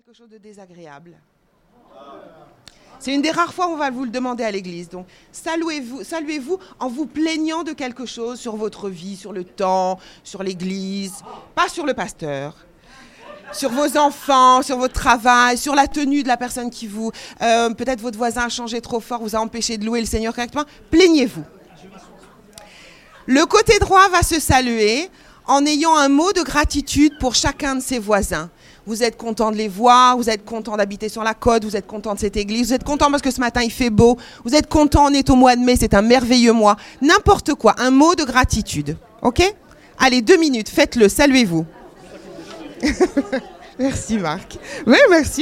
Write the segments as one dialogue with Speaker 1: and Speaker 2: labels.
Speaker 1: quelque chose de désagréable. C'est une des rares fois où on va vous le demander à l'église. Donc, saluez-vous en vous plaignant de quelque chose sur votre vie, sur le temps, sur l'église, pas sur le pasteur. Sur vos enfants, sur votre travail, sur la tenue de la personne qui vous... peut-être votre voisin a changé trop fort, vous a empêché de louer le Seigneur correctement. Plaignez-vous. Le côté droit va se saluer en ayant un mot de gratitude pour chacun de ses voisins. Vous êtes content de les voir, vous êtes content d'habiter sur la côte, vous êtes content de cette église, vous êtes content parce que ce matin il fait beau, vous êtes content, on est au mois de mai, c'est un merveilleux mois. N'importe quoi, un mot de gratitude. Ok ? Allez, 2 minutes, faites-le, saluez-vous. Merci Marc. Oui, merci.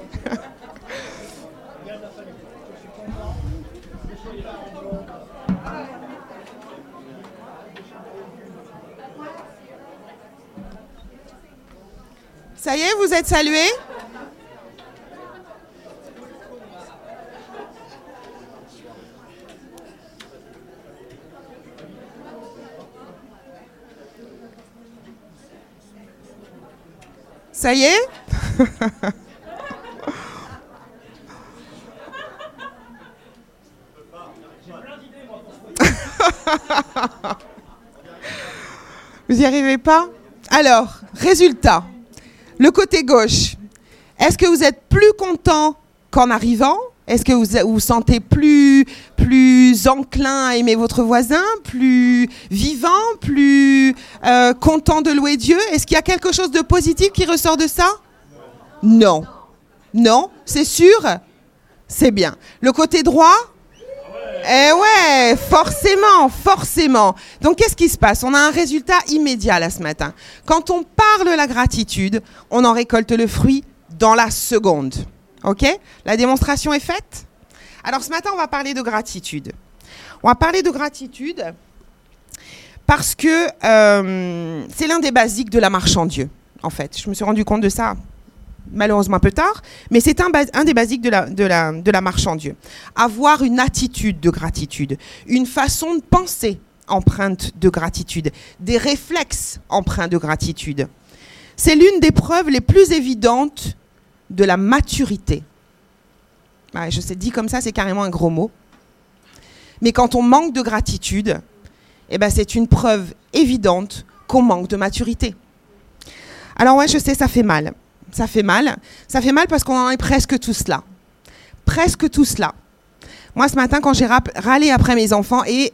Speaker 1: Ça y est, vous êtes salués ? Ça y est ? Vous n'y arrivez pas ? Alors, résultat. Le côté gauche, est-ce que vous êtes plus content qu'en arrivant ? Est-ce que vous vous sentez plus enclin à aimer votre voisin, plus vivant, plus content de louer Dieu ? Est-ce qu'il y a quelque chose de positif qui ressort de ça ? Non. Non ? C'est sûr ? C'est bien. Le côté droit ? Eh ouais, forcément. Donc, qu'est-ce qui se passe ? On a un résultat immédiat là ce matin. Quand on parle la gratitude, on en récolte le fruit dans la seconde. Ok ? La démonstration est faite ? Alors, ce matin, on va parler de gratitude. On va parler de gratitude parce que c'est l'un des basiques de la marche en Dieu, en fait. Je me suis rendu compte de ça malheureusement un peu tard, mais c'est un des basiques de la marche en Dieu. Avoir une attitude de gratitude, une façon de penser empreinte de gratitude, des réflexes empreints de gratitude. C'est l'une des preuves les plus évidentes de la maturité. Ouais, je sais, dit comme ça, c'est carrément un gros mot. Mais quand on manque de gratitude, eh ben, c'est une preuve évidente qu'on manque de maturité. Alors ouais, je sais, ça fait mal. Ça fait mal parce qu'on en est presque tous là. Moi, ce matin, quand j'ai râlé après mes enfants, et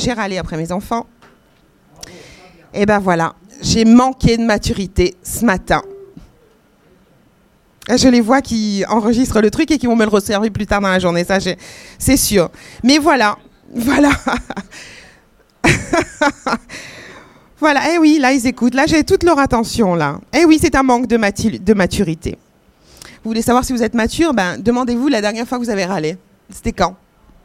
Speaker 1: ben voilà, j'ai manqué de maturité ce matin. Je les vois qui enregistrent le truc et qui vont me le resservir plus tard dans la journée, ça c'est sûr. Mais voilà. Voilà, eh oui, là ils écoutent, là j'ai toute leur attention là. Eh oui, c'est un manque de maturité. Vous voulez savoir si vous êtes mature ? Ben, demandez-vous la dernière fois que vous avez râlé. C'était quand ? Hein ?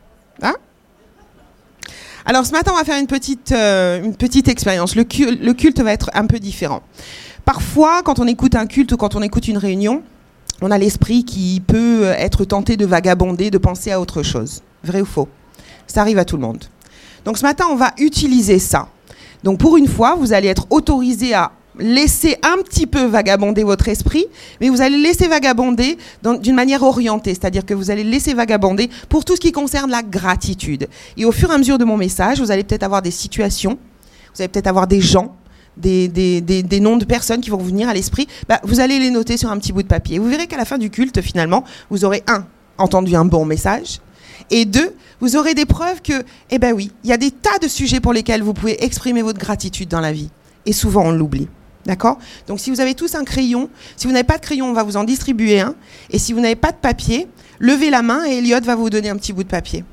Speaker 1: Alors ce matin, on va faire une petite expérience. Le culte va être un peu différent. Parfois, quand on écoute un culte ou quand on écoute une réunion, on a l'esprit qui peut être tenté de vagabonder, de penser à autre chose. Vrai ou faux ? Ça arrive à tout le monde. Donc ce matin, on va utiliser ça. Donc pour une fois, vous allez être autorisé à laisser un petit peu vagabonder votre esprit, mais vous allez laisser vagabonder d'une manière orientée, c'est-à-dire que vous allez laisser vagabonder pour tout ce qui concerne la gratitude. Et au fur et à mesure de mon message, vous allez peut-être avoir des situations, vous allez peut-être avoir des gens, des noms de personnes qui vont vous venir à l'esprit. Bah, vous allez les noter sur un petit bout de papier. Vous verrez qu'à la fin du culte, finalement, vous aurez entendu un bon message, et 2, vous aurez des preuves que, eh ben oui, il y a des tas de sujets pour lesquels vous pouvez exprimer votre gratitude dans la vie. Et souvent, on l'oublie. D'accord ? Donc, si vous avez tous un crayon, si vous n'avez pas de crayon, on va vous en distribuer un. Et si vous n'avez pas de papier, levez la main et Elliot va vous donner un petit bout de papier.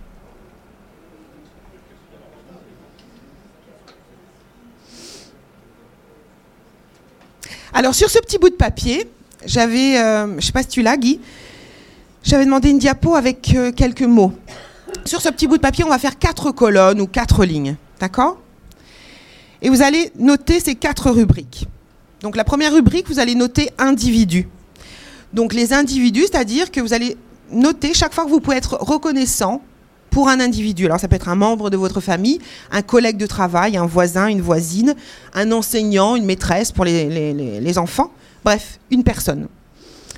Speaker 1: Alors, sur ce petit bout de papier, j'avais, je ne sais pas si tu l'as, Guy, j'avais demandé une diapo avec quelques mots. Sur ce petit bout de papier, on va faire 4 colonnes ou 4 lignes. D'accord ? Et vous allez noter ces 4 rubriques. Donc la première rubrique, vous allez noter individus. Donc les individus, c'est-à-dire que vous allez noter chaque fois que vous pouvez être reconnaissant pour un individu. Alors ça peut être un membre de votre famille, un collègue de travail, un voisin, une voisine, un enseignant, une maîtresse pour les enfants. Bref, une personne.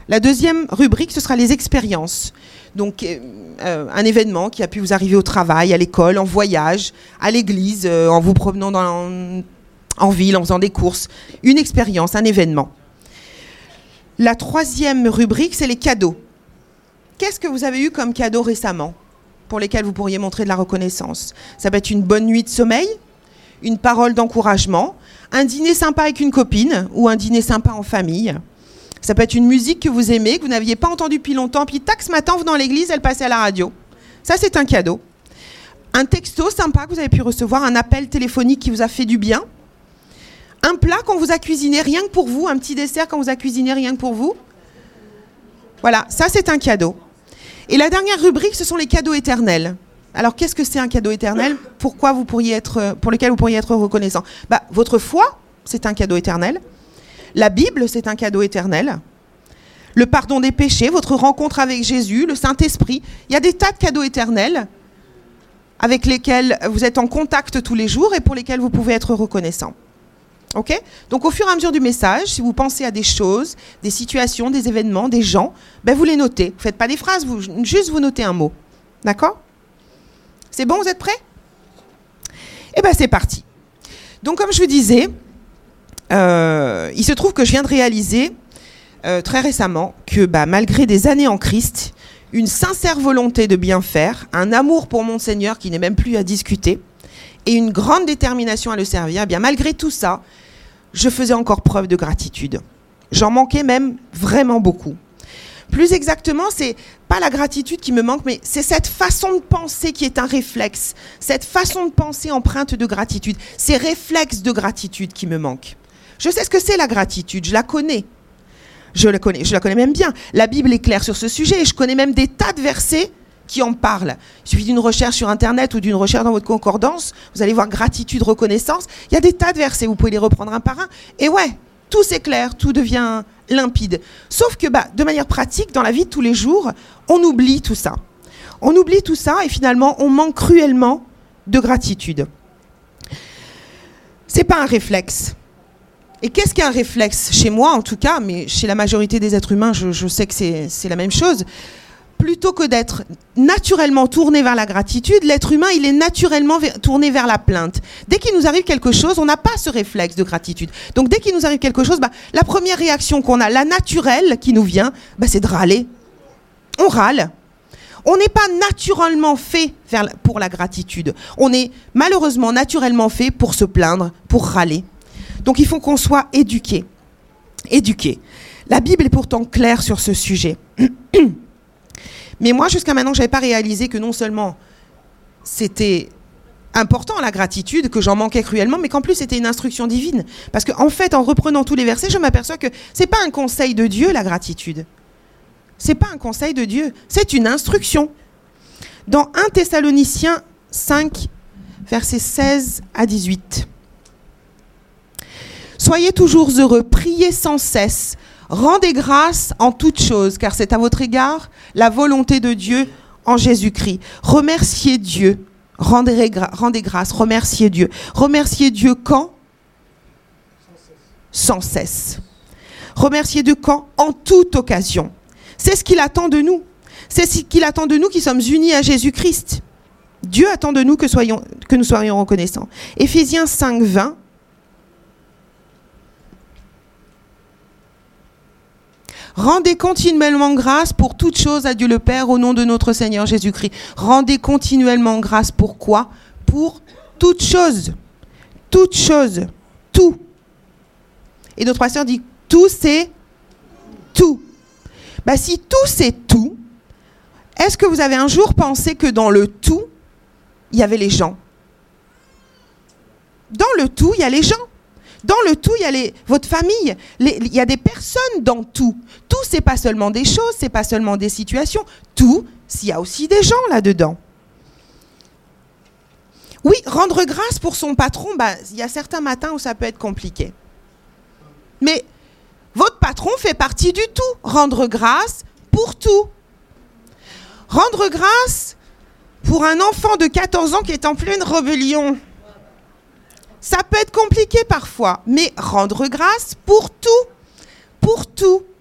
Speaker 1: La deuxième rubrique, ce sera les expériences. Donc, un événement qui a pu vous arriver au travail, à l'école, en voyage, à l'église, en vous promenant en ville, en faisant des courses. Une expérience, un événement. La troisième rubrique, c'est les cadeaux. Qu'est-ce que vous avez eu comme cadeau récemment pour lesquels vous pourriez montrer de la reconnaissance? Ça peut être une bonne nuit de sommeil, une parole d'encouragement, un dîner sympa avec une copine ou un dîner sympa en famille. Ça peut être une musique que vous aimez, que vous n'aviez pas entendue depuis longtemps, puis tac, ce matin, en venant à l'église, elle passait à la radio. Ça, c'est un cadeau. Un texto sympa que vous avez pu recevoir, un appel téléphonique qui vous a fait du bien. Un plat qu'on vous a cuisiné rien que pour vous, un petit dessert qu'on vous a cuisiné rien que pour vous. Voilà, ça, c'est un cadeau. Et la dernière rubrique, ce sont les cadeaux éternels. Alors, qu'est-ce que c'est un cadeau éternel? Pour lequel vous pourriez être reconnaissant? Votre foi, c'est un cadeau éternel. La Bible, c'est un cadeau éternel. Le pardon des péchés, votre rencontre avec Jésus, le Saint-Esprit. Il y a des tas de cadeaux éternels avec lesquels vous êtes en contact tous les jours et pour lesquels vous pouvez être reconnaissant. Ok? Donc, au fur et à mesure du message, si vous pensez à des choses, des situations, des événements, des gens, vous les notez. Vous ne faites pas des phrases, juste vous notez un mot. D'accord? C'est bon, vous êtes prêts? Eh bien, c'est parti. Donc, comme je vous disais, il se trouve que je viens de réaliser très récemment que malgré des années en Christ, une sincère volonté de bien faire, un amour pour mon Seigneur qui n'est même plus à discuter, et une grande détermination à le servir, malgré tout ça, je faisais encore preuve de gratitude. J'en manquais même vraiment beaucoup. Plus exactement, c'est pas la gratitude qui me manque, mais c'est cette façon de penser qui est un réflexe, cette façon de penser empreinte de gratitude, ces réflexes de gratitude qui me manquent. Je sais ce que c'est la gratitude, je la connais. Je la connais même bien. La Bible est claire sur ce sujet et je connais même des tas de versets qui en parlent. Il suffit d'une recherche sur Internet ou d'une recherche dans votre concordance, vous allez voir gratitude, reconnaissance. Il y a des tas de versets, vous pouvez les reprendre un par un. Et ouais, tout s'éclaire, tout devient limpide. Sauf que de manière pratique, dans la vie de tous les jours, on oublie tout ça. On oublie tout ça et finalement, on manque cruellement de gratitude. C'est pas un réflexe. Et qu'est-ce qu'un réflexe? Chez moi, en tout cas, mais chez la majorité des êtres humains, je sais que c'est la même chose. Plutôt que d'être naturellement tourné vers la gratitude, l'être humain, il est naturellement tourné vers la plainte. Dès qu'il nous arrive quelque chose, on n'a pas ce réflexe de gratitude. Donc dès qu'il nous arrive quelque chose, la première réaction qu'on a, la naturelle qui nous vient, c'est de râler. On râle. On n'est pas naturellement fait pour la gratitude. On est malheureusement naturellement fait pour se plaindre, pour râler. Donc il faut qu'on soit éduqué. Éduqué. La Bible est pourtant claire sur ce sujet. Mais moi, jusqu'à maintenant, je n'avais pas réalisé que non seulement c'était important la gratitude, que j'en manquais cruellement, mais qu'en plus c'était une instruction divine. Parce qu'en fait, en reprenant tous les versets, je m'aperçois que ce n'est pas un conseil de Dieu, la gratitude. Ce n'est pas un conseil de Dieu, c'est une instruction. Dans 1 Thessaloniciens 5, versets 16 à 18. Soyez toujours heureux, priez sans cesse, rendez grâce en toutes choses, car c'est à votre égard la volonté de Dieu en Jésus-Christ. Remerciez Dieu, rendez grâce, remerciez Dieu. Remerciez Dieu quand? Sans cesse. Remerciez Dieu quand? En toute occasion. C'est ce qu'il attend de nous. C'est ce qu'il attend de nous qui sommes unis à Jésus-Christ. Dieu attend de nous que nous soyons reconnaissants. Éphésiens 5, 20. Rendez continuellement grâce pour toutes choses à Dieu le Père au nom de notre Seigneur Jésus-Christ. Rendez continuellement grâce pour quoi? Pour toutes choses. Toutes choses. Tout. Et notre pasteur dit tout c'est tout. Si tout c'est tout, est-ce que vous avez un jour pensé que dans le tout, il y avait les gens? Dans le tout, il y a les gens. Dans le tout, il y a votre famille. Il y a des personnes dans tout. Tout, c'est pas seulement des choses, c'est pas seulement des situations. Tout, il y a aussi des gens là-dedans. Oui, rendre grâce pour son patron, il y a certains matins où ça peut être compliqué. Mais votre patron fait partie du tout. Rendre grâce pour tout. Rendre grâce pour un enfant de 14 ans qui est en pleine rébellion. Ça peut être compliqué parfois, mais rendre grâce pour tout. Pour tout.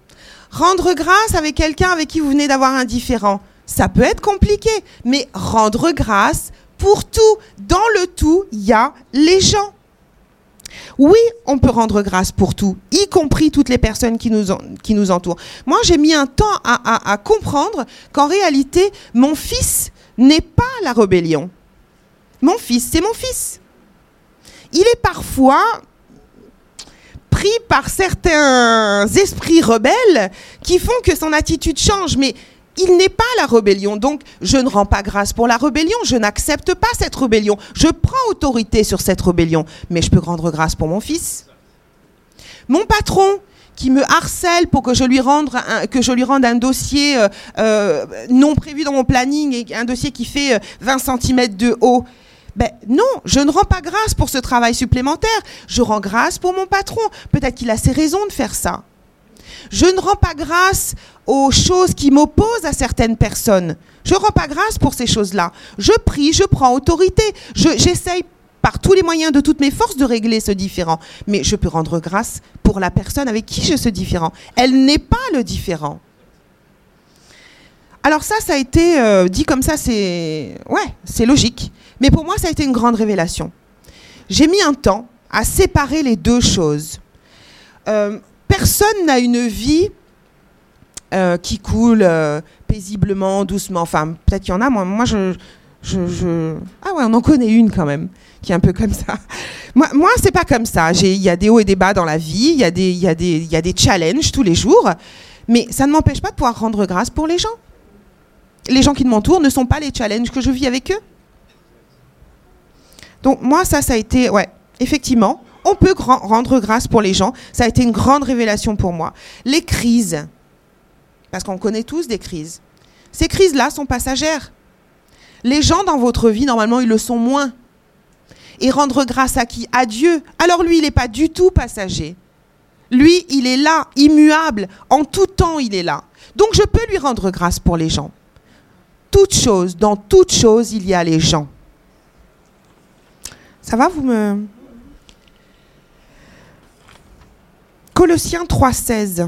Speaker 1: Rendre grâce avec quelqu'un avec qui vous venez d'avoir un différend, ça peut être compliqué, mais rendre grâce pour tout. Dans le tout, il y a les gens. Oui, on peut rendre grâce pour tout, y compris toutes les personnes qui nous entourent. Moi, j'ai mis un temps à comprendre qu'en réalité, mon fils n'est pas la rébellion. Mon fils, c'est mon fils. Il est parfois pris par certains esprits rebelles qui font que son attitude change, mais il n'est pas la rébellion. Donc, je ne rends pas grâce pour la rébellion, je n'accepte pas cette rébellion. Je prends autorité sur cette rébellion, mais je peux rendre grâce pour mon fils. Mon patron qui me harcèle pour que je lui rende un dossier non prévu dans mon planning, et un dossier qui fait 20 cm de haut. Ben non, je ne rends pas grâce pour ce travail supplémentaire. Je rends grâce pour mon patron. Peut-être qu'il a ses raisons de faire ça. Je ne rends pas grâce aux choses qui m'opposent à certaines personnes. Je ne rends pas grâce pour ces choses-là. Je prie, je prends autorité. J'essaye par tous les moyens de toutes mes forces de régler ce différend. Mais je peux rendre grâce pour la personne avec qui j'ai ce différend. Elle n'est pas le différend. Alors ça a été dit comme ça, c'est logique. Mais pour moi, ça a été une grande révélation. J'ai mis un temps à séparer les deux choses. Personne n'a une vie qui coule paisiblement, doucement. Enfin, peut-être qu'il y en a. Moi, ah ouais, on en connaît une quand même, qui est un peu comme ça. Moi, c'est pas comme ça. Il y a des hauts et des bas dans la vie. Il y a des challenges tous les jours. Mais ça ne m'empêche pas de pouvoir rendre grâce pour les gens. Les gens qui m'entourent ne sont pas les challenges que je vis avec eux. Donc moi, ça a été, effectivement, on peut rendre grâce pour les gens. Ça a été une grande révélation pour moi. Les crises, parce qu'on connaît tous des crises. Ces crises-là sont passagères. Les gens dans votre vie, normalement, ils le sont moins. Et rendre grâce à qui? À Dieu. Alors lui, il n'est pas du tout passager. Lui, il est là, immuable. En tout temps, il est là. Donc je peux lui rendre grâce pour les gens. Dans toute chose, il y a les gens. Ça va, Colossiens 3,16.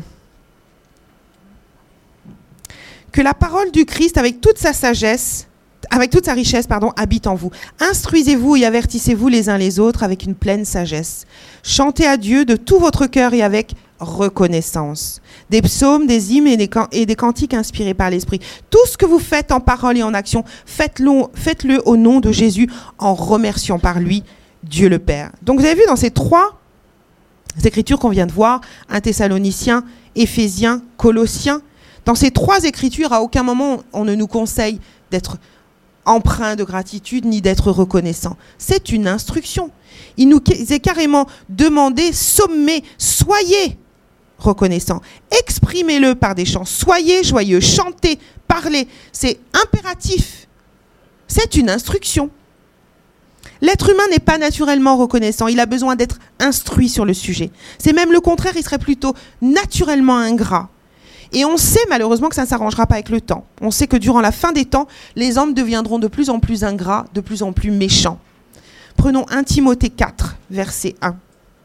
Speaker 1: Que la parole du Christ, avec toute sa richesse, habite en vous. Instruisez-vous et avertissez-vous les uns les autres avec une pleine sagesse. Chantez à Dieu de tout votre cœur et avec reconnaissance. Des psaumes, des hymnes et des cantiques inspirés par l'Esprit. Tout ce que vous faites en parole et en action, faites-le au nom de Jésus en remerciant par lui Dieu le Père. Donc vous avez vu dans ces trois écritures qu'on vient de voir, 1 Thessaloniciens, Éphésiens, Colossiens, dans ces trois écritures, à aucun moment on ne nous conseille d'être empreint de gratitude ni d'être reconnaissant. C'est une instruction. Il nous est carrément demandé, sommé, soyez reconnaissants. Exprimez-le par des chants. Soyez joyeux, chantez, parlez. C'est impératif. C'est une instruction. L'être humain n'est pas naturellement reconnaissant. Il a besoin d'être instruit sur le sujet. C'est même le contraire, il serait plutôt naturellement ingrat. Et on sait malheureusement que ça ne s'arrangera pas avec le temps. On sait que durant la fin des temps, les hommes deviendront de plus en plus ingrats, de plus en plus méchants. Prenons 1 Timothée 4, verset 1.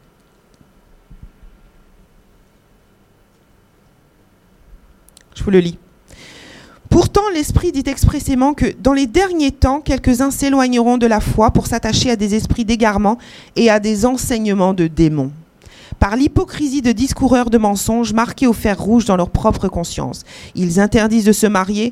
Speaker 1: Je vous le lis. Pourtant, l'Esprit dit expressément que dans les derniers temps, quelques-uns s'éloigneront de la foi pour s'attacher à des esprits d'égarement et à des enseignements de démons. Par l'hypocrisie de discoureurs de mensonges marqués au fer rouge dans leur propre conscience. Ils interdisent de se marier.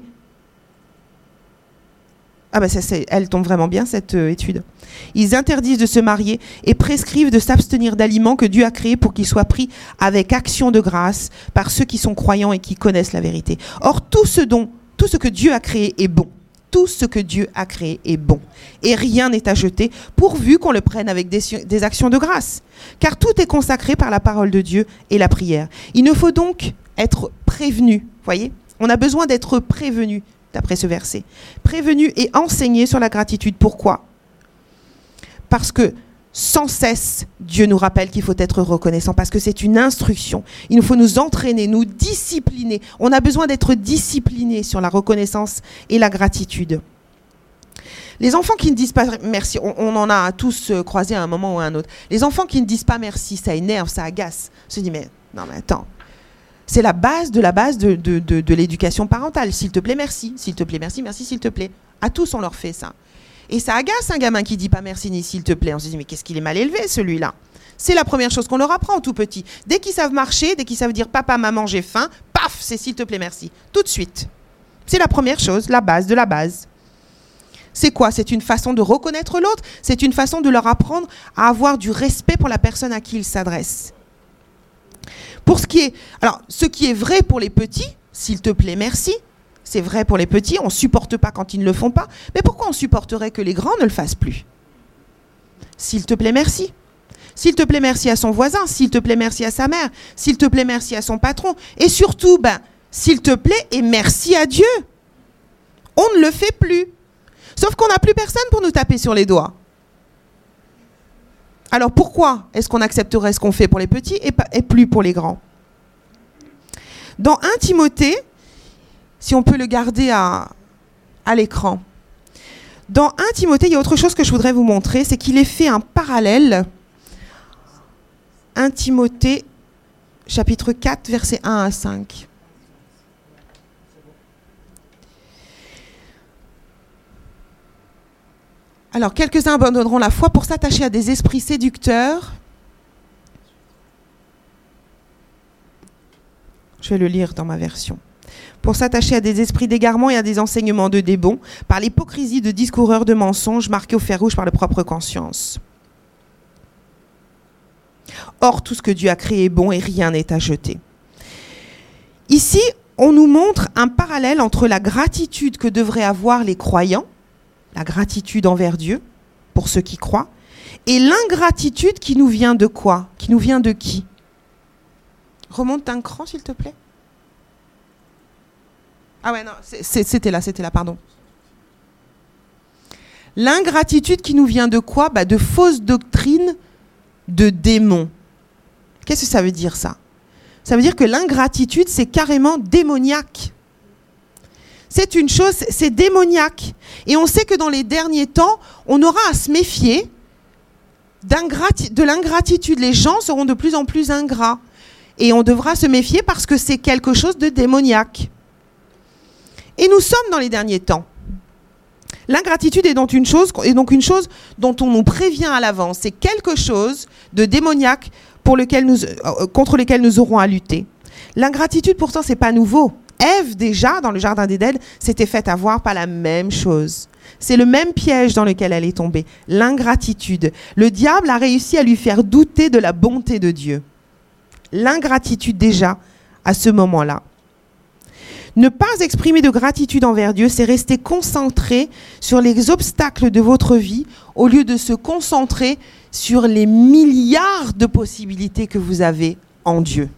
Speaker 1: Ah ben elle tombe vraiment bien cette étude. Ils interdisent de se marier et prescrivent de s'abstenir d'aliments que Dieu a créés pour qu'ils soient pris avec action de grâce par ceux qui sont croyants et qui connaissent la vérité. Or, tout ce que Dieu a créé est bon. Tout ce que Dieu a créé est bon. Et rien n'est à jeter, pourvu qu'on le prenne avec des actions de grâce. Car tout est consacré par la parole de Dieu et la prière. Il ne faut donc être prévenu. Voyez, on a besoin d'être prévenu, d'après ce verset. Prévenu et enseigné sur la gratitude. Pourquoi? Parce que sans cesse, Dieu nous rappelle qu'il faut être reconnaissant, parce que c'est une instruction. Il nous faut nous entraîner, nous discipliner. On a besoin d'être disciplinés sur la reconnaissance et la gratitude. Les enfants qui ne disent pas merci, on en a tous croisé à un moment ou à un autre. Les enfants qui ne disent pas merci, ça énerve, ça agace. On se dit, mais non, mais attends, C'est la base de l'éducation parentale. S'il te plaît, merci. S'il te plaît, merci, merci, s'il te plaît. À tous, on leur fait ça. Et ça agace un gamin qui dit pas merci ni s'il te plaît. On se dit, mais qu'est-ce qu'il est mal élevé, celui-là. C'est la première chose qu'on leur apprend tout petit. Dès qu'ils savent marcher, dès qu'ils savent dire papa, maman, j'ai faim, paf, c'est s'il te plaît, merci. Tout de suite. C'est la première chose, la base de la base. C'est quoi? C'est une façon de reconnaître l'autre. C'est une façon de leur apprendre à avoir du respect pour la personne à qui ils s'adressent. Pour ce qui est vrai pour les petits, s'il te plaît, merci. C'est vrai pour les petits, on ne supporte pas quand ils ne le font pas. Mais pourquoi on supporterait que les grands ne le fassent plus? S'il te plaît, merci. S'il te plaît, merci à son voisin. S'il te plaît, merci à sa mère. S'il te plaît, merci à son patron. Et surtout, s'il te plaît et merci à Dieu. On ne le fait plus. Sauf qu'on n'a plus personne pour nous taper sur les doigts. Alors pourquoi est-ce qu'on accepterait ce qu'on fait pour les petits et plus pour les grands? Dans 1 Timothée, si on peut le garder à l'écran, dans 1 Timothée, il y a autre chose que je voudrais vous montrer, c'est qu'il est fait un parallèle. 1 Timothée, chapitre 4, versets 1 à 5. Alors, quelques-uns abandonneront la foi pour s'attacher à des esprits séducteurs. Je vais le lire dans ma version. Pour s'attacher à des esprits d'égarement et à des enseignements de débons, par l'hypocrisie de discoureurs de mensonges marqués au fer rouge par leur propre conscience. Or, tout ce que Dieu a créé est bon et rien n'est à jeter. Ici, on nous montre un parallèle entre la gratitude que devraient avoir les croyants, la gratitude envers Dieu, pour ceux qui croient, et l'ingratitude qui nous vient de quoi? Qui nous vient de qui? Remonte un cran, s'il te plaît. Ah ouais, non, c'était là, pardon. L'ingratitude qui nous vient de quoi? De fausses doctrines de démons. Qu'est-ce que ça veut dire, ça? Ça veut dire que l'ingratitude, c'est carrément démoniaque. C'est une chose, c'est démoniaque. Et on sait que dans les derniers temps, on aura à se méfier de l'ingratitude. Les gens seront de plus en plus ingrats. Et on devra se méfier parce que c'est quelque chose de démoniaque. Et nous sommes dans les derniers temps. L'ingratitude est donc une chose dont on nous prévient à l'avance. C'est quelque chose de démoniaque contre lequel nous aurons à lutter. L'ingratitude, pourtant, c'est pas nouveau. Ève, déjà, dans le jardin d'Éden, s'était faite avoir par la même chose. C'est le même piège dans lequel elle est tombée, l'ingratitude. Le diable a réussi à lui faire douter de la bonté de Dieu. L'ingratitude, déjà, à ce moment-là. Ne pas exprimer de gratitude envers Dieu, c'est rester concentré sur les obstacles de votre vie au lieu de se concentrer sur les milliards de possibilités que vous avez en Dieu.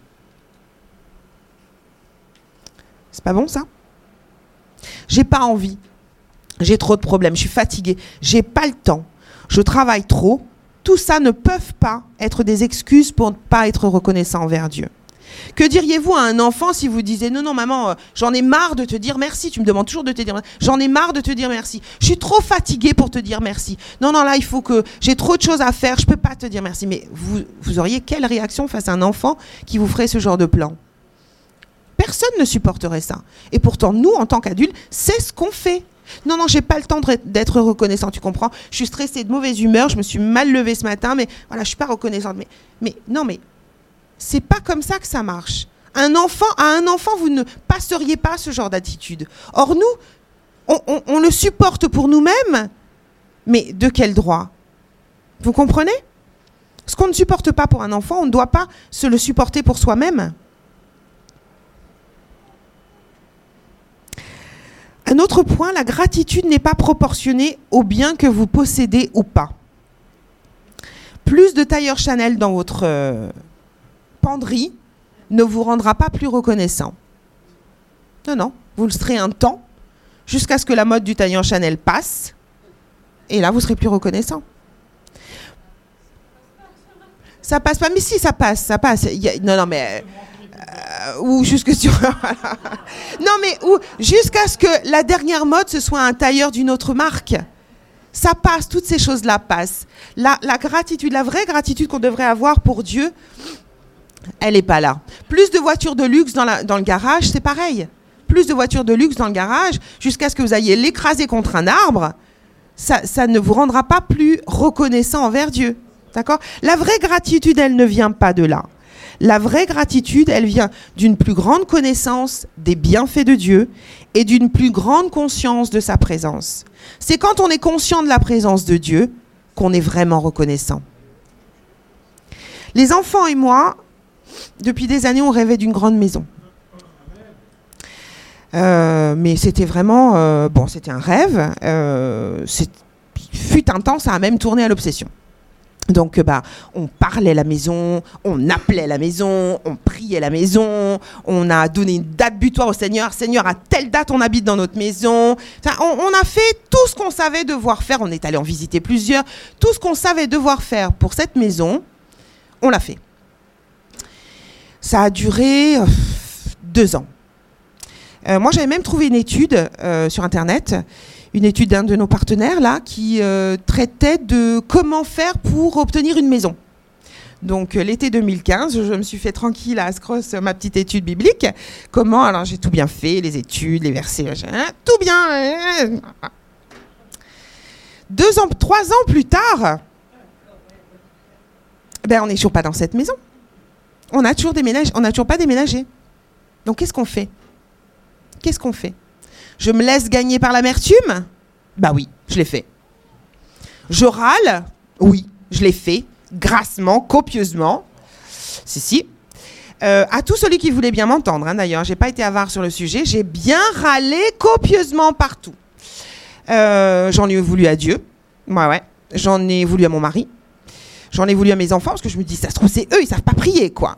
Speaker 1: C'est pas bon, ça? J'ai pas envie. J'ai trop de problèmes. Je suis fatiguée. J'ai pas le temps. Je travaille trop. Tout ça ne peuvent pas être des excuses pour ne pas être reconnaissant envers Dieu. Que diriez-vous à un enfant si vous disiez « Non, maman, j'en ai marre de te dire merci. Tu me demandes toujours de te dire merci. J'en ai marre de te dire merci. Je suis trop fatiguée pour te dire merci. Non, là, il faut que... J'ai trop de choses à faire. Je peux pas te dire merci. » Mais vous auriez quelle réaction face à un enfant qui vous ferait ce genre de plan? Personne ne supporterait ça. Et pourtant, nous, en tant qu'adultes, c'est ce qu'on fait. Non, j'ai pas le temps d'être reconnaissant, tu comprends? Je suis stressée, de mauvaise humeur, je me suis mal levée ce matin, mais voilà, je suis pas reconnaissante. Mais c'est pas comme ça que ça marche. À un enfant, vous ne passeriez pas ce genre d'attitude. Or, nous, on le supporte pour nous-mêmes, mais de quel droit? Vous comprenez? Ce qu'on ne supporte pas pour un enfant, on ne doit pas se le supporter pour soi-même. Un autre point, la gratitude n'est pas proportionnée au bien que vous possédez ou pas. Plus de tailleurs Chanel dans votre penderie ne vous rendra pas plus reconnaissant. Non, vous le serez un temps, jusqu'à ce que la mode du tailleur Chanel passe, et là, vous serez plus reconnaissant. Ça passe pas, mais si, ça passe. Ou jusque sur... jusqu'à ce que la dernière mode, ce soit un tailleur d'une autre marque. Ça passe, toutes ces choses-là passent. La gratitude, la vraie gratitude qu'on devrait avoir pour Dieu, Elle n'est pas là. Plus de voitures de luxe dans le garage, c'est pareil. Plus de voitures de luxe dans le garage, jusqu'à ce que vous ayez l'écraser contre un arbre, ça ne vous rendra pas plus reconnaissant envers Dieu. D'accord ? La vraie gratitude, elle ne vient pas de là. La vraie gratitude, elle vient d'une plus grande connaissance des bienfaits de Dieu et d'une plus grande conscience de sa présence. C'est quand on est conscient de la présence de Dieu qu'on est vraiment reconnaissant. Les enfants et moi, depuis des années, on rêvait d'une grande maison. Mais c'était vraiment... c'était un rêve. Fut un temps, ça a même tourné à l'obsession. Donc, on parlait la maison, on appelait la maison, on priait la maison, on a donné une date butoir au Seigneur. Seigneur, à telle date, on habite dans notre maison. Enfin, on a fait tout ce qu'on savait devoir faire. On est allé en visiter plusieurs. Tout ce qu'on savait devoir faire pour cette maison, on l'a fait. Ça a duré 2 ans. Moi, j'avais même trouvé une étude sur Internet, une étude d'un de nos partenaires là, qui traitait de comment faire pour obtenir une maison. Donc, l'été 2015, je me suis fait tranquille à Ascross ma petite étude biblique. Comment ? Alors, j'ai tout bien fait, les études, les versets, tout bien. 3 ans plus tard, on n'est toujours pas dans cette maison. On n'a toujours pas déménagé. Donc, qu'est-ce qu'on fait ? Je me laisse gagner par l'amertume ? Bah oui, je l'ai fait. Je râle ? Oui, je l'ai fait. Grassement, copieusement. Si. À tout celui qui voulait bien m'entendre, d'ailleurs, j'ai pas été avare sur le sujet. J'ai bien râlé copieusement partout. J'en ai voulu à Dieu. Ouais. J'en ai voulu à mon mari. J'en ai voulu à mes enfants, parce que je me dis, ça se trouve, c'est eux, ils savent pas prier, quoi.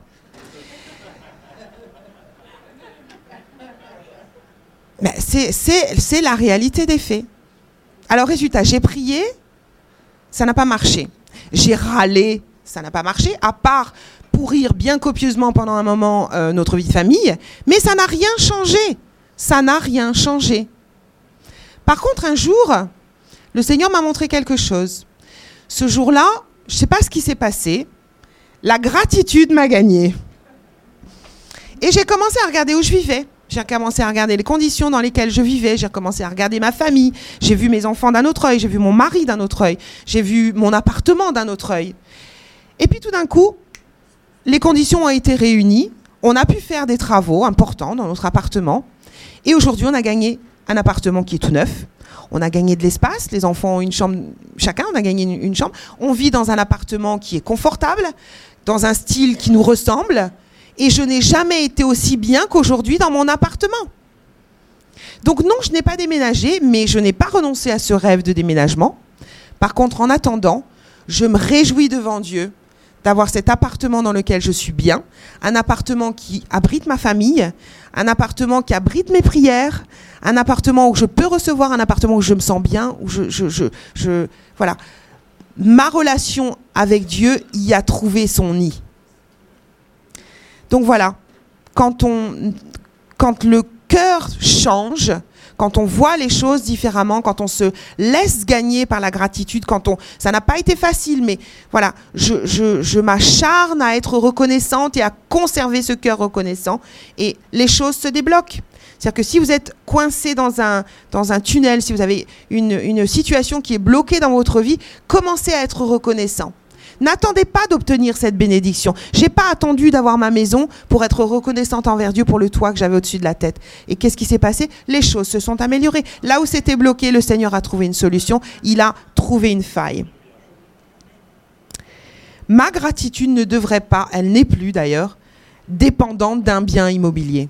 Speaker 1: Mais c'est la réalité des faits. Alors, résultat, j'ai prié, ça n'a pas marché. J'ai râlé, ça n'a pas marché, à part pourrir bien copieusement pendant un moment notre vie de famille, mais ça n'a rien changé. Par contre, un jour, le Seigneur m'a montré quelque chose. Ce jour-là, je ne sais pas ce qui s'est passé, la gratitude m'a gagné. Et j'ai commencé à regarder où je vivais. J'ai commencé à regarder les conditions dans lesquelles je vivais. J'ai commencé à regarder ma famille. J'ai vu mes enfants d'un autre œil. J'ai vu mon mari d'un autre œil. J'ai vu mon appartement d'un autre œil. Et puis tout d'un coup, les conditions ont été réunies. On a pu faire des travaux importants dans notre appartement. Et aujourd'hui, on a gagné un appartement qui est tout neuf. On a gagné de l'espace. Les enfants ont une chambre. Chacun, on a gagné une chambre. On vit dans un appartement qui est confortable, dans un style qui nous ressemble. Et je n'ai jamais été aussi bien qu'aujourd'hui dans mon appartement. Donc non, je n'ai pas déménagé, mais je n'ai pas renoncé à ce rêve de déménagement. Par contre, en attendant, je me réjouis devant Dieu d'avoir cet appartement dans lequel je suis bien, un appartement qui abrite ma famille, un appartement qui abrite mes prières, un appartement où je peux recevoir, un appartement où je me sens bien, où voilà. Ma relation avec Dieu y a trouvé son nid. Donc voilà, quand le cœur change, quand on voit les choses différemment, quand on se laisse gagner par la gratitude, ça n'a pas été facile, mais voilà, je m'acharne à être reconnaissante et à conserver ce cœur reconnaissant, et les choses se débloquent. C'est-à-dire que si vous êtes coincé dans un tunnel, si vous avez une situation qui est bloquée dans votre vie, commencez à être reconnaissant. N'attendez pas d'obtenir cette bénédiction. Je n'ai pas attendu d'avoir ma maison pour être reconnaissante envers Dieu pour le toit que j'avais au-dessus de la tête. Et qu'est-ce qui s'est passé ? Les choses se sont améliorées. Là où c'était bloqué, le Seigneur a trouvé une solution. Il a trouvé une faille. Ma gratitude ne devrait pas, elle n'est plus d'ailleurs, dépendante d'un bien immobilier.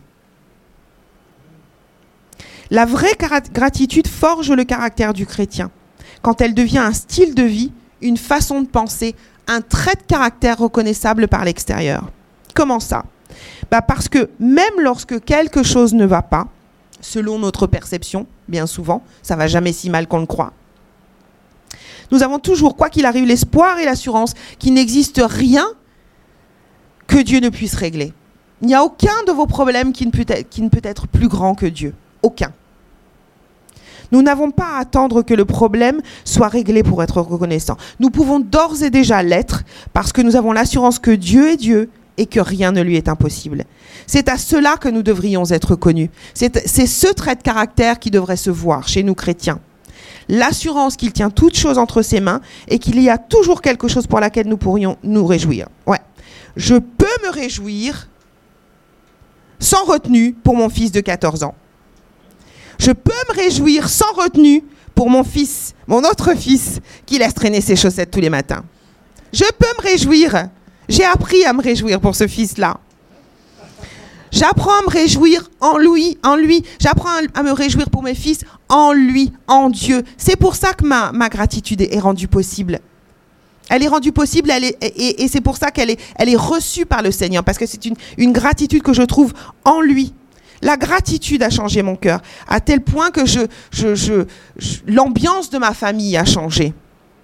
Speaker 1: La vraie gratitude forge le caractère du chrétien. Quand elle devient un style de vie, une façon de penser, un trait de caractère reconnaissable par l'extérieur. Comment ça ? Parce que même lorsque quelque chose ne va pas, selon notre perception, bien souvent, ça ne va jamais si mal qu'on le croit, nous avons toujours, quoi qu'il arrive, l'espoir et l'assurance qu'il n'existe rien que Dieu ne puisse régler. Il n'y a aucun de vos problèmes qui ne peut être plus grand que Dieu. Aucun. Nous n'avons pas à attendre que le problème soit réglé pour être reconnaissant. Nous pouvons d'ores et déjà l'être parce que nous avons l'assurance que Dieu est Dieu et que rien ne lui est impossible. C'est à cela que nous devrions être connus. C'est ce trait de caractère qui devrait se voir chez nous chrétiens. L'assurance qu'il tient toutes choses entre ses mains et qu'il y a toujours quelque chose pour laquelle nous pourrions nous réjouir. Ouais. Je peux me réjouir sans retenue pour mon fils de 14 ans. Je peux me réjouir sans retenue pour mon fils, mon autre fils, qui laisse traîner ses chaussettes tous les matins. Je peux me réjouir. J'ai appris à me réjouir pour ce fils-là. J'apprends à me réjouir en lui. J'apprends à me réjouir pour mes fils en lui, en Dieu. C'est pour ça que ma gratitude est rendue possible. Elle est rendue possible et c'est pour ça qu'elle est reçue par le Seigneur, parce que c'est une gratitude que je trouve en lui. La gratitude a changé mon cœur, à tel point que l'ambiance de ma famille a changé.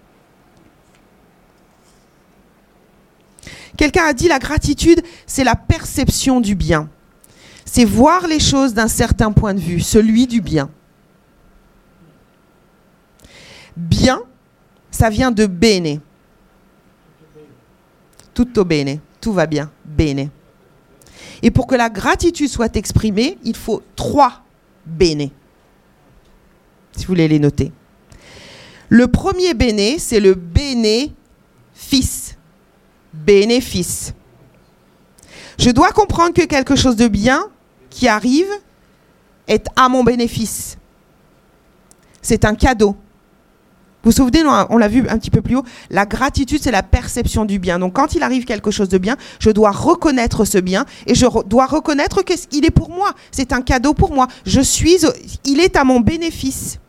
Speaker 1: Quelqu'un a dit la gratitude, c'est la perception du bien. C'est voir les choses d'un certain point de vue, celui du bien. Bien, ça vient de bene. Tutto bene, tout va bien, bene. Et pour que la gratitude soit exprimée, il faut 3 bene. Si vous voulez les noter. Le premier bene, c'est le bénéfice. Bénéfice. Je dois comprendre que quelque chose de bien qui arrive est à mon bénéfice. C'est un cadeau. Vous vous souvenez, on l'a vu un petit peu plus haut, la gratitude, c'est la perception du bien. Donc quand il arrive quelque chose de bien, je dois reconnaître ce bien et je dois reconnaître qu'il est pour moi. C'est un cadeau pour moi. Il est à mon bénéfice.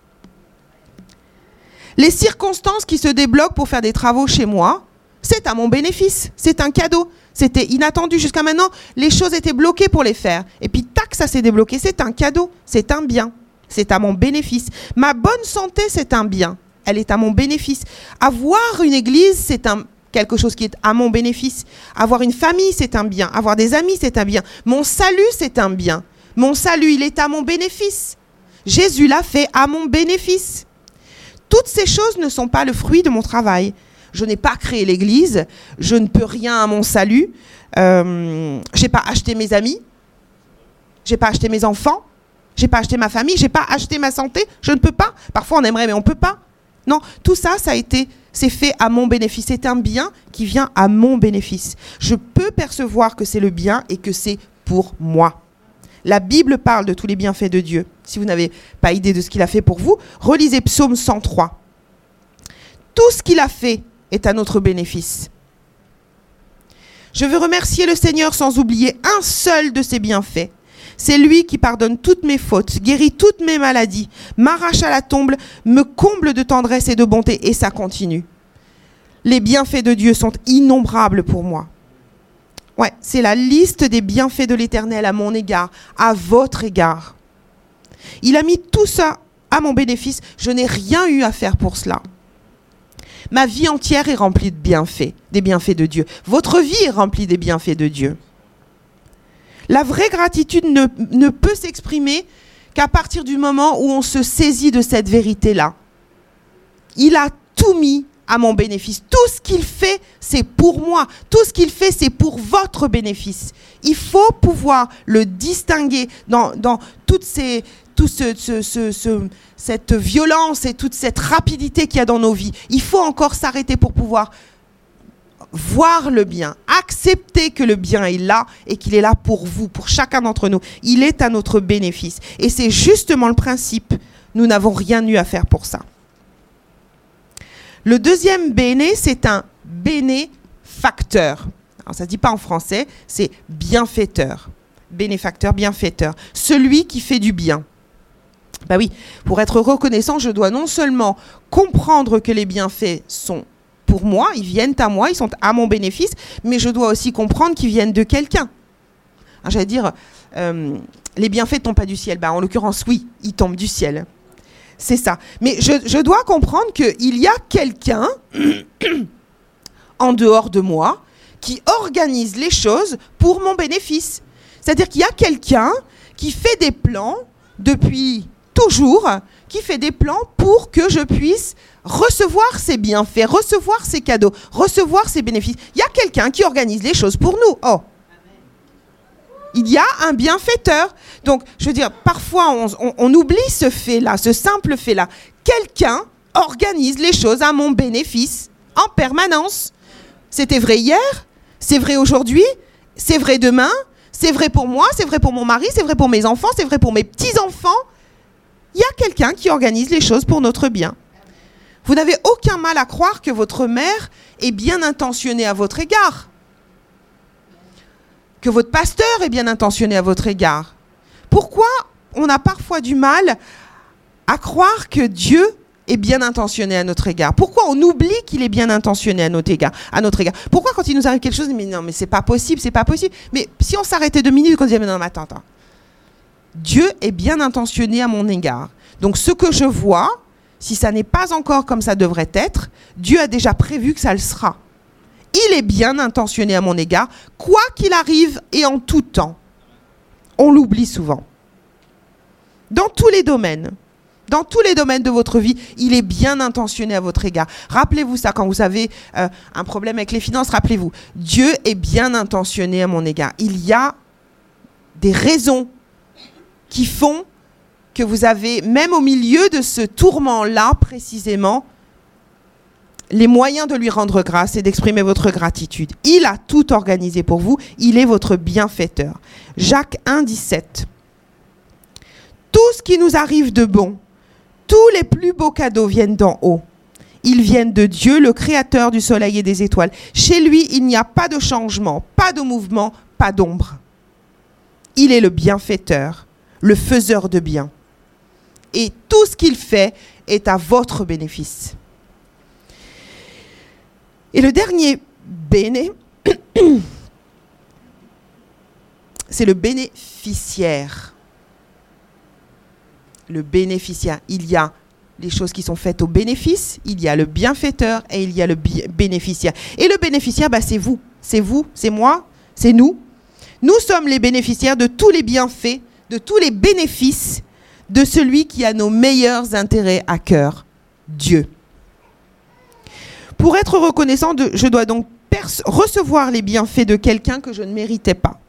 Speaker 1: Les circonstances qui se débloquent pour faire des travaux chez moi, c'est à mon bénéfice. C'est un cadeau. C'était inattendu. Jusqu'à maintenant, les choses étaient bloquées pour les faire. Et puis, tac, ça s'est débloqué. C'est un cadeau. C'est un bien. C'est à mon bénéfice. Ma bonne santé, c'est un bien. Elle est à mon bénéfice. Avoir une église, c'est quelque chose qui est à mon bénéfice. Avoir une famille, c'est un bien. Avoir des amis, c'est un bien. Mon salut, c'est un bien. Mon salut, il est à mon bénéfice. Jésus l'a fait à mon bénéfice. Toutes ces choses ne sont pas le fruit de mon travail. Je n'ai pas créé l'église. Je ne peux rien à mon salut. Je n'ai pas acheté mes amis. Je n'ai pas acheté mes enfants. Je n'ai pas acheté ma famille. Je n'ai pas acheté ma santé. Je ne peux pas. Parfois, on aimerait, mais on ne peut pas. Non, tout ça, c'est fait à mon bénéfice. C'est un bien qui vient à mon bénéfice. Je peux percevoir que c'est le bien et que c'est pour moi. La Bible parle de tous les bienfaits de Dieu. Si vous n'avez pas idée de ce qu'il a fait pour vous, relisez Psaume 103. Tout ce qu'il a fait est à notre bénéfice. Je veux remercier le Seigneur sans oublier un seul de ses bienfaits. C'est lui qui pardonne toutes mes fautes, guérit toutes mes maladies, m'arrache à la tombe, me comble de tendresse et de bonté, et ça continue. Les bienfaits de Dieu sont innombrables pour moi. Ouais, c'est la liste des bienfaits de l'Éternel à mon égard, à votre égard. Il a mis tout ça à mon bénéfice. Je n'ai rien eu à faire pour cela. Ma vie entière est remplie de bienfaits, des bienfaits de Dieu. Votre vie est remplie des bienfaits de Dieu. La vraie gratitude ne peut s'exprimer qu'à partir du moment où on se saisit de cette vérité-là. Il a tout mis à mon bénéfice. Tout ce qu'il fait, c'est pour moi. Tout ce qu'il fait, c'est pour votre bénéfice. Il faut pouvoir le distinguer dans cette violence et toute cette rapidité qu'il y a dans nos vies. Il faut encore s'arrêter pour pouvoir voir le bien, accepter que le bien est là et qu'il est là pour vous, pour chacun d'entre nous. Il est à notre bénéfice. Et c'est justement le principe. Nous n'avons rien eu à faire pour ça. Le deuxième béné, c'est un bénéfacteur. Alors ça ne se dit pas en français, c'est bienfaiteur. Bénéfacteur, bienfaiteur. Celui qui fait du bien. Ben oui, pour être reconnaissant, je dois non seulement comprendre que les bienfaits sont pour moi, ils viennent à moi, ils sont à mon bénéfice, mais je dois aussi comprendre qu'ils viennent de quelqu'un. Alors, j'allais dire, les bienfaits ne tombent pas du ciel. Ben, en l'occurrence, oui, ils tombent du ciel. C'est ça. Mais je dois comprendre qu'il y a quelqu'un en dehors de moi qui organise les choses pour mon bénéfice. C'est-à-dire qu'il y a quelqu'un qui fait des plans depuis toujours, qui fait des plans pour que je puisse recevoir ses bienfaits, recevoir ses cadeaux, recevoir ses bénéfices. Il y a quelqu'un qui organise les choses pour nous. Oh, il y a un bienfaiteur. Donc, je veux dire, parfois, on oublie ce fait-là, ce simple fait-là. Quelqu'un organise les choses à mon bénéfice en permanence. C'était vrai hier, c'est vrai aujourd'hui, c'est vrai demain, c'est vrai pour moi, c'est vrai pour mon mari, c'est vrai pour mes enfants, c'est vrai pour mes petits-enfants. Il y a quelqu'un qui organise les choses pour notre bien. Vous n'avez aucun mal à croire que votre mère est bien intentionnée à votre égard. Que votre pasteur est bien intentionné à votre égard. Pourquoi on a parfois du mal à croire que Dieu est bien intentionné à notre égard? Pourquoi on oublie qu'il est bien intentionné à notre égard? Pourquoi quand il nous arrive quelque chose, mais non, mais c'est pas possible, c'est pas possible. Mais si on s'arrêtait 2 minutes, on disait, mais non, mais attends. Dieu est bien intentionné à mon égard. Donc ce que je vois, si ça n'est pas encore comme ça devrait être, Dieu a déjà prévu que ça le sera. Il est bien intentionné à mon égard, quoi qu'il arrive et en tout temps. On l'oublie souvent. Dans tous les domaines de votre vie, il est bien intentionné à votre égard. Rappelez-vous ça, quand vous avez un problème avec les finances, rappelez-vous, Dieu est bien intentionné à mon égard. Il y a des raisons qui font que vous avez, même au milieu de ce tourment-là, précisément, les moyens de lui rendre grâce et d'exprimer votre gratitude. Il a tout organisé pour vous. Il est votre bienfaiteur. Jacques 1, 17. Tout ce qui nous arrive de bon, tous les plus beaux cadeaux viennent d'en haut. Ils viennent de Dieu, le créateur du soleil et des étoiles. Chez lui, il n'y a pas de changement, pas de mouvement, pas d'ombre. Il est le bienfaiteur, le faiseur de bien. Et tout ce qu'il fait est à votre bénéfice. Et le dernier béné, c'est le bénéficiaire. Le bénéficiaire. Il y a les choses qui sont faites au bénéfice, il y a le bienfaiteur et il y a le bénéficiaire. Et le bénéficiaire, c'est vous, c'est moi, c'est nous. Nous sommes les bénéficiaires de tous les bienfaits, de tous les bénéfices de celui qui a nos meilleurs intérêts à cœur, Dieu. Pour être reconnaissant, je dois donc recevoir les bienfaits de quelqu'un que je ne méritais pas.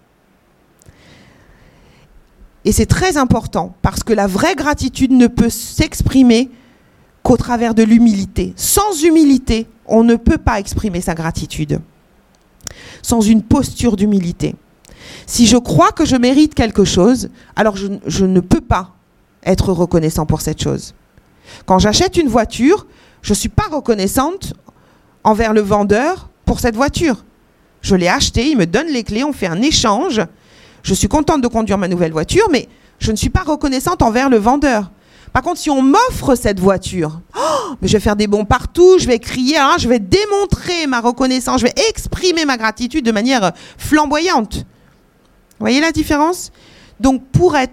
Speaker 1: Et c'est très important, parce que la vraie gratitude ne peut s'exprimer qu'au travers de l'humilité. Sans humilité, on ne peut pas exprimer sa gratitude. Sans une posture d'humilité. Si je crois que je mérite quelque chose, alors je ne peux pas être reconnaissant pour cette chose. Quand j'achète une voiture, je ne suis pas reconnaissante envers le vendeur pour cette voiture. Je l'ai achetée, il me donne les clés, on fait un échange. Je suis contente de conduire ma nouvelle voiture, mais je ne suis pas reconnaissante envers le vendeur. Par contre, si on m'offre cette voiture, mais je vais faire des bonds partout, je vais crier, je vais démontrer ma reconnaissance, je vais exprimer ma gratitude de manière flamboyante. Vous voyez la différence? Donc,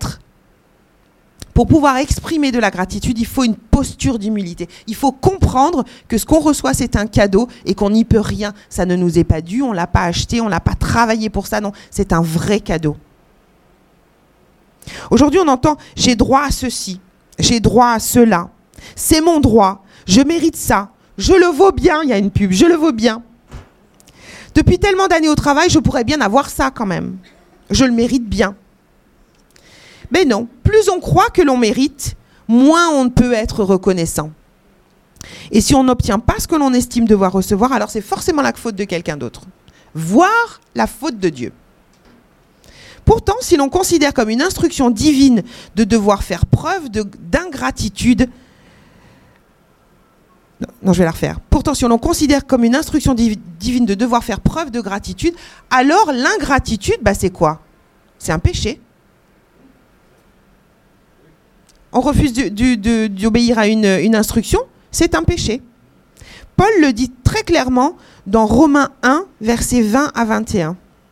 Speaker 1: pour pouvoir exprimer de la gratitude, il faut une posture d'humilité. Il faut comprendre que ce qu'on reçoit, c'est un cadeau et qu'on n'y peut rien. Ça ne nous est pas dû, on ne l'a pas acheté, on ne l'a pas travaillé pour ça. Non, c'est un vrai cadeau. Aujourd'hui, on entend « j'ai droit à ceci, j'ai droit à cela, c'est mon droit, je mérite ça, je le vaux bien », il y a une pub, « je le vaux bien ». Depuis tellement d'années au travail, je pourrais bien avoir ça quand même. Je le mérite bien. Mais non, plus on croit que l'on mérite, moins on peut être reconnaissant. Et si on n'obtient pas ce que l'on estime devoir recevoir, alors c'est forcément la faute de quelqu'un d'autre, voire la faute de Dieu. Pourtant, si l'on considère comme une instruction divine de devoir faire preuve d'ingratitude, non, je vais la refaire. Pourtant, si on l'on considère comme une instruction divine de devoir faire preuve de gratitude, alors l'ingratitude, c'est quoi? C'est un péché. On refuse d'obéir à une instruction, c'est un péché. Paul le dit très clairement dans Romains 1, versets 20 à 21.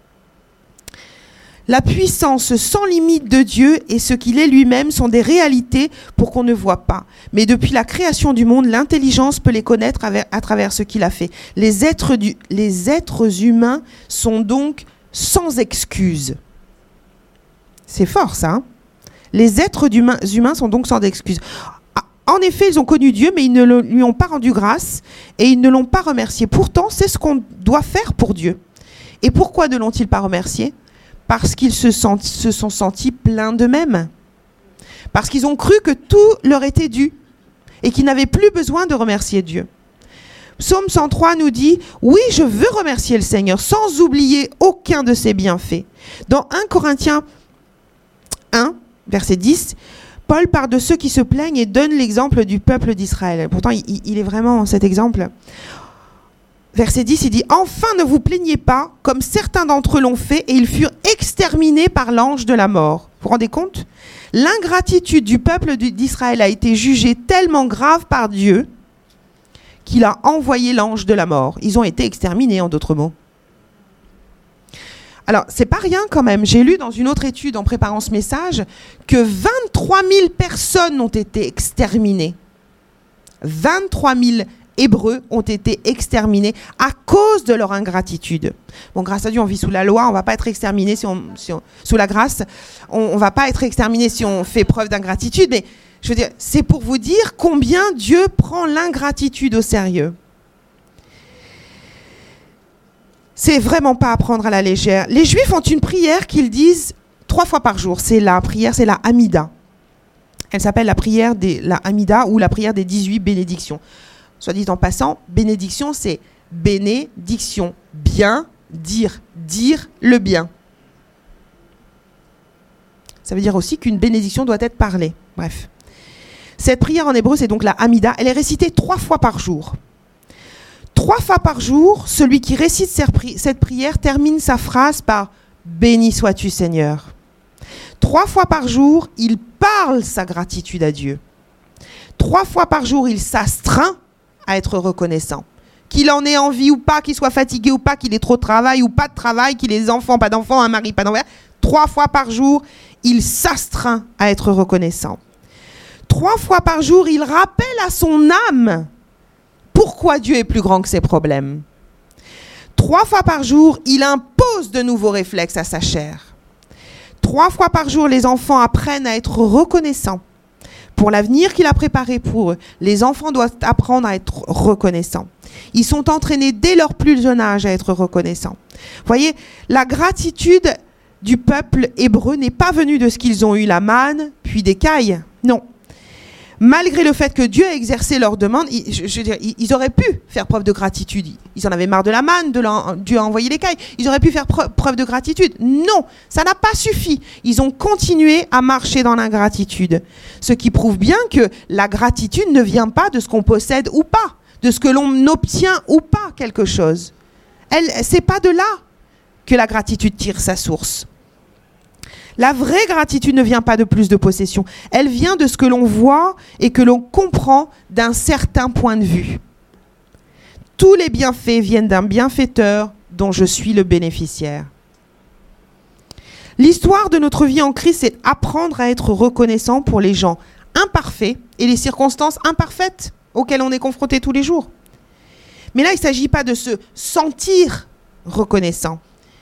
Speaker 1: La puissance sans limite de Dieu et ce qu'il est lui-même sont des réalités pour qu'on ne voit pas. Mais depuis la création du monde, l'intelligence peut les connaître à travers ce qu'il a fait. Les êtres humains sont donc sans excuse. C'est fort ça, hein? Les êtres humains sont donc sans excuse. En effet, ils ont connu Dieu, mais ils ne lui ont pas rendu grâce et ils ne l'ont pas remercié. Pourtant, c'est ce qu'on doit faire pour Dieu. Et pourquoi ne l'ont-ils pas remercié? Parce qu'ils se sont sentis pleins d'eux-mêmes. Parce qu'ils ont cru que tout leur était dû et qu'ils n'avaient plus besoin de remercier Dieu. Psaume 103 nous dit « Oui, je veux remercier le Seigneur sans oublier aucun de ses bienfaits. » Dans 1 Corinthiens 1, verset 10, Paul parle de ceux qui se plaignent et donne l'exemple du peuple d'Israël. Pourtant, il est vraiment cet exemple. Verset 10, il dit « Enfin, ne vous plaignez pas, comme certains d'entre eux l'ont fait, et ils furent exterminés par l'ange de la mort. » Vous vous rendez compte? L'ingratitude du peuple d'Israël a été jugée tellement grave par Dieu qu'il a envoyé l'ange de la mort. Ils ont été exterminés, en d'autres mots. Alors, c'est pas rien quand même. J'ai lu dans une autre étude en préparant ce message que 23 000 personnes ont été exterminées. 23 000 Hébreux ont été exterminés à cause de leur ingratitude. Bon, grâce à Dieu, on vit sous la loi, on ne va pas être exterminé sous la grâce. On ne va pas être exterminé si on fait preuve d'ingratitude, mais je veux dire, c'est pour vous dire combien Dieu prend l'ingratitude au sérieux. C'est vraiment pas à prendre à la légère. Les Juifs ont une prière qu'ils disent 3 fois par jour. C'est la prière, c'est la Hamida. Elle s'appelle la prière la Hamida ou la prière des 18 bénédictions. Soit dit en passant, bénédiction, c'est bénédiction, bien, dire le bien. Ça veut dire aussi qu'une bénédiction doit être parlée. Bref. Cette prière en hébreu, c'est donc la Hamida. Elle est récitée 3 fois par jour. 3 fois par jour, celui qui récite cette prière termine sa phrase par « Béni sois-tu Seigneur ». 3 fois par jour, il parle sa gratitude à Dieu. 3 fois par jour, il s'astreint à être reconnaissant. Qu'il en ait envie ou pas, qu'il soit fatigué ou pas, qu'il ait trop de travail ou pas de travail, qu'il ait des enfants, pas d'enfants, un mari, pas d'enfants. 3 fois par jour, il s'astreint à être reconnaissant. 3 fois par jour, il rappelle à son âme pourquoi Dieu est plus grand que ses problèmes. 3 fois par jour, il impose de nouveaux réflexes à sa chair. 3 fois par jour, les enfants apprennent à être reconnaissants pour l'avenir qu'il a préparé pour eux. Les enfants doivent apprendre à être reconnaissants. Ils sont entraînés dès leur plus jeune âge à être reconnaissants. Vous voyez, la gratitude du peuple hébreu n'est pas venue de ce qu'ils ont eu, la manne, puis des cailles. Non. Malgré le fait que Dieu a exercé leur demande, ils auraient pu faire preuve de gratitude. Ils en avaient marre de la manne, Dieu a envoyé les cailles. Ils auraient pu faire preuve de gratitude. Non, ça n'a pas suffi. Ils ont continué à marcher dans l'ingratitude. Ce qui prouve bien que la gratitude ne vient pas de ce qu'on possède ou pas, de ce que l'on obtient ou pas quelque chose. C'est pas de là que la gratitude tire sa source. La vraie gratitude ne vient pas de plus de possession. Elle vient de ce que l'on voit et que l'on comprend d'un certain point de vue. Tous les bienfaits viennent d'un bienfaiteur dont je suis le bénéficiaire. L'histoire de notre vie en Christ, c'est apprendre à être reconnaissant pour les gens imparfaits et les circonstances imparfaites auxquelles on est confronté tous les jours. Mais là, il ne s'agit pas de se sentir reconnaissant.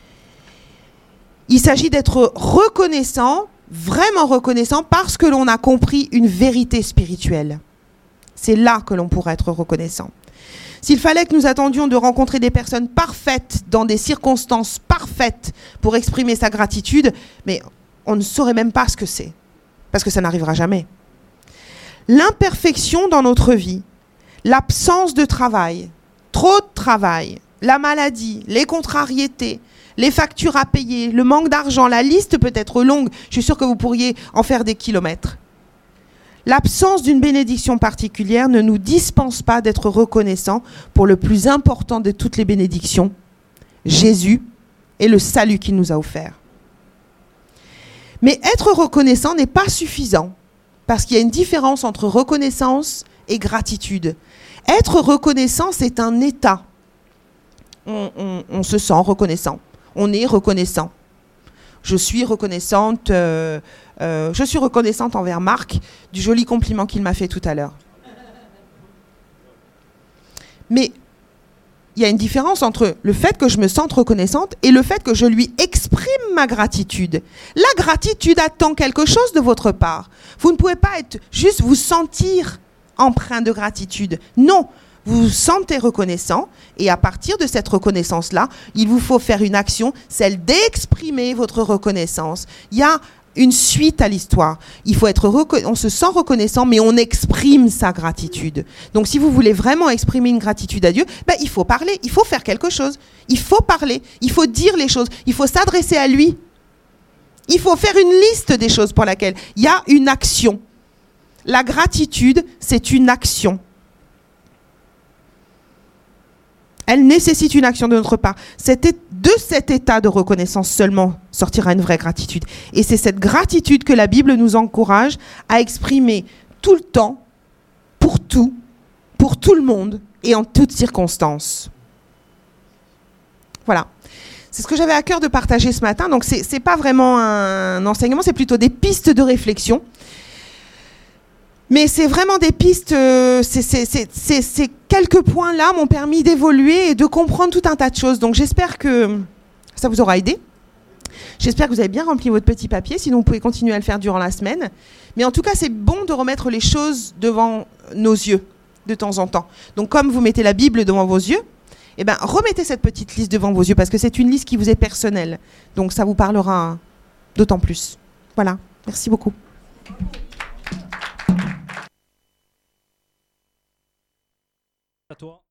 Speaker 1: Il s'agit d'être reconnaissant, vraiment reconnaissant, parce que l'on a compris une vérité spirituelle. C'est là que l'on pourra être reconnaissant. S'il fallait que nous attendions de rencontrer des personnes parfaites, dans des circonstances parfaites, pour exprimer sa gratitude, mais on ne saurait même pas ce que c'est, parce que ça n'arrivera jamais. L'imperfection dans notre vie, l'absence de travail, trop de travail, la maladie, les contrariétés, les factures à payer, le manque d'argent, la liste peut être longue. Je suis sûre que vous pourriez en faire des kilomètres. L'absence d'une bénédiction particulière ne nous dispense pas d'être reconnaissants pour le plus important de toutes les bénédictions, Jésus et le salut qu'il nous a offert. Mais être reconnaissant n'est pas suffisant, parce qu'il y a une différence entre reconnaissance et gratitude. Être reconnaissant, c'est un état. On se sent reconnaissant. On est reconnaissant. Je suis reconnaissante envers Marc du joli compliment qu'il m'a fait tout à l'heure. Mais il y a une différence entre le fait que je me sente reconnaissante et le fait que je lui exprime ma gratitude. La gratitude attend quelque chose de votre part. Vous ne pouvez pas être juste vous sentir empreint de gratitude. Non, vous vous sentez reconnaissant et à partir de cette reconnaissance-là, il vous faut faire une action, celle d'exprimer votre reconnaissance. Il y a une suite à l'histoire. Il faut être on se sent reconnaissant, mais on exprime sa gratitude. Donc, si vous voulez vraiment exprimer une gratitude à Dieu, ben, il faut parler, il faut faire quelque chose. Il faut parler, il faut dire les choses, il faut s'adresser à lui. Il faut faire une liste des choses pour laquelle il y a une action. La gratitude, c'est une action. Elle nécessite une action de notre part. De cet état de reconnaissance seulement sortira une vraie gratitude. Et c'est cette gratitude que la Bible nous encourage à exprimer tout le temps, pour tout le monde et en toutes circonstances. Voilà. C'est ce que j'avais à cœur de partager ce matin. Donc, c'est pas vraiment un enseignement, c'est plutôt des pistes de réflexion. Mais c'est vraiment des pistes, ces quelques points-là m'ont permis d'évoluer et de comprendre tout un tas de choses. Donc j'espère que ça vous aura aidé. J'espère que vous avez bien rempli votre petit papier, sinon vous pouvez continuer à le faire durant la semaine. Mais en tout cas, c'est bon de remettre les choses devant nos yeux de temps en temps. Donc comme vous mettez la Bible devant vos yeux, eh ben, remettez cette petite liste devant vos yeux parce que c'est une liste qui vous est personnelle. Donc ça vous parlera d'autant plus. Voilà, merci beaucoup.
Speaker 2: À toi.